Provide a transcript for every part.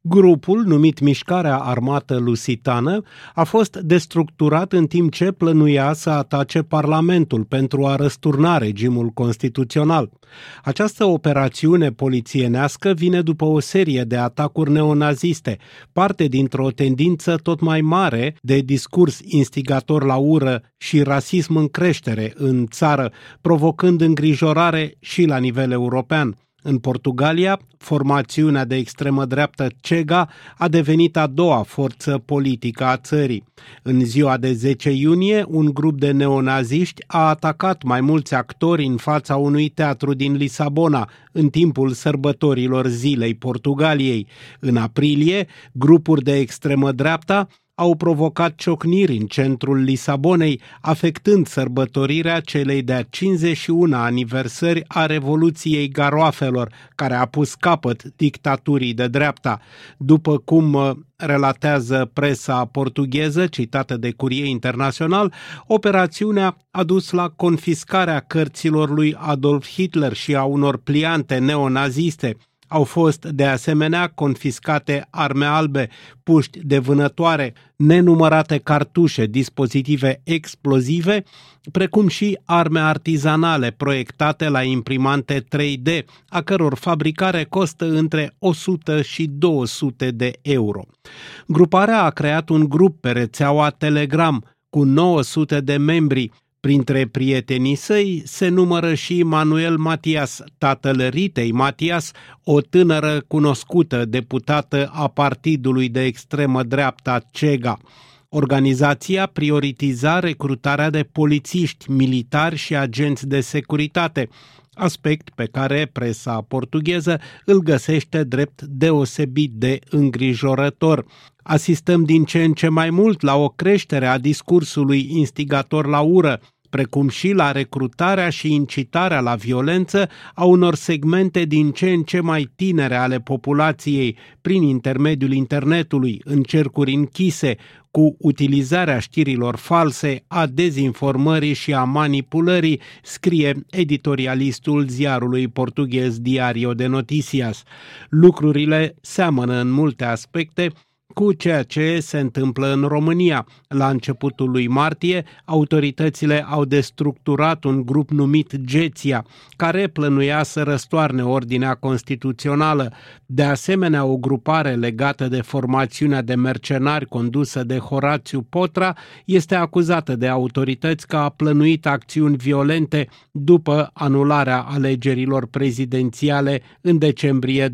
Grupul, numit Mișcarea Armată Lusitană, a fost destructurat în timp ce plănuia să atace Parlamentul pentru a răsturna regimul constituțional. Această operațiune polițienească vine după o serie de atacuri neonaziste, parte dintr-o tendință tot mai mare de discurs instigator la ură și rasism în creștere în țară, provocând îngrijorare și la nivel european. În Portugalia, formațiunea de extremă dreaptă CEGA a devenit a doua forță politică a țării. În ziua de 10 iunie, un grup de neonaziști a atacat mai mulți actori în fața unui teatru din Lisabona, în timpul sărbătorilor Zilei Portugaliei. În aprilie, grupuri de extremă dreapta au provocat ciocniri în centrul Lisabonei, afectând sărbătorirea celei de-a 51-a aniversări a Revoluției Garoafelor, care a pus capăt dictaturii de dreapta. După cum relatează presa portugheză, citată de Curie Internațional, operațiunea a dus la confiscarea cărților lui Adolf Hitler și a unor pliante neonaziste. Au fost de asemenea confiscate arme albe, puști de vânătoare, nenumărate cartușe, dispozitive explozive, precum și arme artizanale proiectate la imprimante 3D, a căror fabricare costă între 100 și 200 de euro. Gruparea a creat un grup pe rețeaua Telegram cu 900 de membri. Printre prietenii săi se numără și Manuel Matias, tatăl Ritei Matias, o tânără cunoscută deputată a partidului de extremă dreapta CEGA. Organizația prioritiza recrutarea de polițiști, militari și agenți de securitate, aspect pe care presa portugheză îl găsește drept deosebit de îngrijorător. Asistăm din ce în ce mai mult la o creștere a discursului instigator la ură, precum și la recrutarea și incitarea la violență a unor segmente din ce în ce mai tinere ale populației prin intermediul internetului, în cercuri închise, cu utilizarea știrilor false, a dezinformării și a manipulării, scrie editorialistul ziarului portughez Diario de Noticias. Lucrurile seamănă în multe aspecte cu ceea ce se întâmplă în România. La începutul lui martie, autoritățile au destructurat un grup numit Geția, care plănuia să răstoarne ordinea constituțională. De asemenea, o grupare legată de formațiunea de mercenari condusă de Horațiu Potra este acuzată de autorități că a plănuit acțiuni violente după anularea alegerilor prezidențiale în decembrie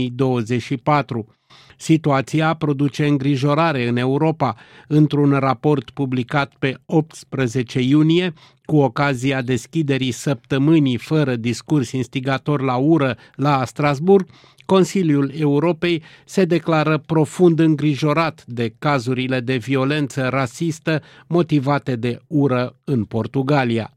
2024. Situația produce îngrijorare în Europa. Într-un raport publicat pe 18 iunie, cu ocazia deschiderii săptămânii fără discurs instigator la ură la Strasbourg, Consiliul Europei se declară profund îngrijorat de cazurile de violență rasistă motivate de ură în Portugalia.